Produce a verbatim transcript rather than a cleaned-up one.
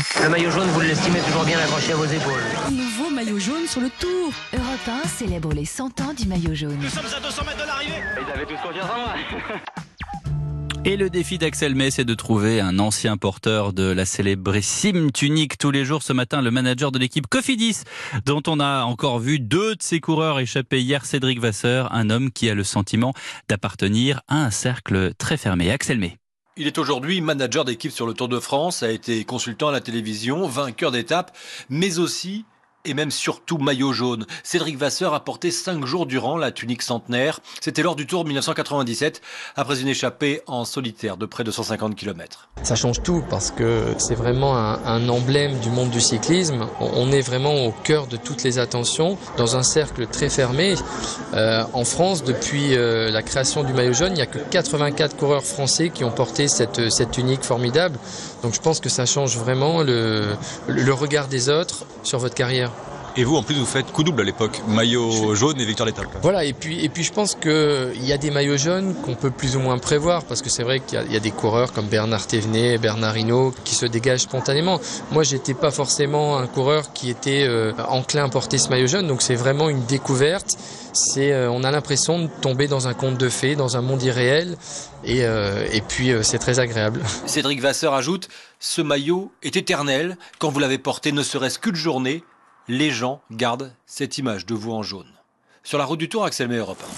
Le maillot jaune, vous l'estimez toujours bien accroché à vos épaules. Nouveau maillot jaune sur le Tour. Europe un célèbre les cent ans du maillot jaune. Nous sommes à deux cents mètres de l'arrivée. Ils avaient tous confiance en moi. Et le défi d'Axel May, c'est de trouver un ancien porteur de la célébrissime tunique tous les jours. Ce matin, le manager de l'équipe Cofidis, dont on a encore vu deux de ses coureurs échapper hier, Cédric Vasseur, un homme qui a le sentiment d'appartenir à un cercle très fermé. Axel May. Il est aujourd'hui manager d'équipe sur le Tour de France, a été consultant à la télévision, vainqueur d'étape, mais aussi et même surtout maillot jaune. Cédric Vasseur a porté cinq jours durant la tunique centenaire. C'était lors du Tour mille neuf cent quatre-vingt-dix-sept, après une échappée en solitaire de près de cent cinquante kilomètres. Ça change tout parce que c'est vraiment un, un emblème du monde du cyclisme. On est vraiment au cœur de toutes les attentions, dans un cercle très fermé. Euh, en France, depuis euh, la création du maillot jaune, il n'y a que quatre-vingt-quatre coureurs français qui ont porté cette, cette tunique formidable. Donc je pense que ça change vraiment le, le regard des autres sur votre carrière. Et vous, en plus, vous faites coup double à l'époque, maillot jaune et victoire d'étape. Voilà, et puis, et puis je pense qu'il y a des maillots jaunes qu'on peut plus ou moins prévoir, parce que c'est vrai qu'il y a, il y a des coureurs comme Bernard Thévenet, Bernard Hinault, qui se dégagent spontanément. Moi, j'étais pas forcément un coureur qui était euh, enclin à porter ce maillot jaune, donc c'est vraiment une découverte. C'est, euh, on a l'impression de tomber dans un conte de fées, dans un monde irréel, et, euh, et puis euh, c'est très agréable. Cédric Vasseur ajoute, ce maillot est éternel. Quand vous l'avez porté, ne serait-ce qu'une journée, les gens gardent cette image de vous en jaune. Sur la route du Tour, Axel May, Europe un.